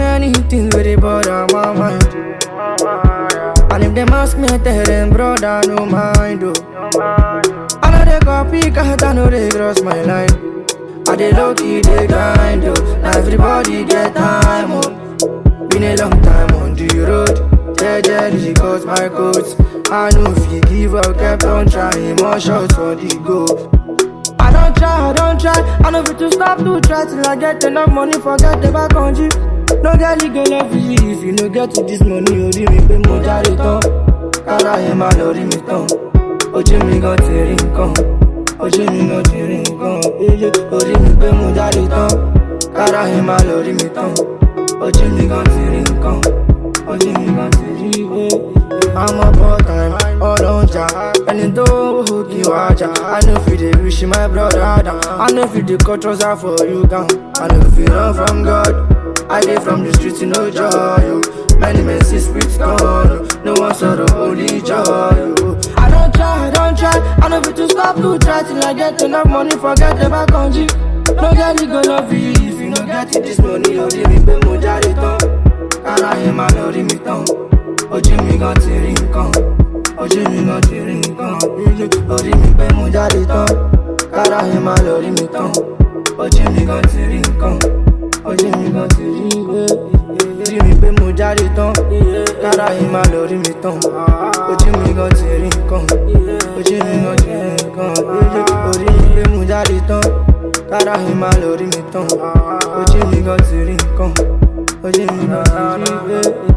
many things where they bother my mind. And if them ask me, I tell them, brother, no mind, oh. I know they copy, cause I know they cross my line. I they low-key, they grind, oh. Now everybody get time, oh. Been a long time on the road. Jelly cause my coats. I know if you give up, kept on trying. More shots for the goal. I don't try. I know if to stop to try till I get enough money, forget the back on G. No girl, you gonna love you if you no get to this money. Ori mi pe mo jare tan, kara ye ma lori mi tan. Ojú mi gan ti rí nǹkan, ojú mi gan ti rí nǹkan. Ori mi pe mo jare tan, kara ye ma lori mi tan. Ojú mi gan ti rí nǹkan, ojú mi gan ti rí nǹkan. I'm up all time, all on jack. And it don't hook you out. I know if you wish my brother down. I know if the cultures are for you down. I know if you run from God. I get from the streets in no joy. Yo. Many men see spirits gone. No one saw the holy joy. Yo. I don't try. I know if to stop to try till I get enough money, forget the back on G. No girl, you gonna love you if you no get this money. You leave me pe mo jare tan. Kara ye ma lori mi tan. Ojú mi gan ti rí nǹkan, ojú mi gan ti rí nǹkan. Orí mi pé mo jáde tán, kára yẹn máa lọ rí mi tán. Ojú mi gan ti rí nǹkan, ojú mi gan ti rí nǹkan. Orí mi pé mo jáde tán, kára yẹn máa lọ rí mi tán. Ojú mi gan ti rí nǹkan, ojú mi gan ti rí nǹkan. Orí mi pé mo jáde tán, kára yẹn máa lọ rí mi tán. Ojú mi gan ti rí nǹkan, ojú mi gan ti rí nǹkan.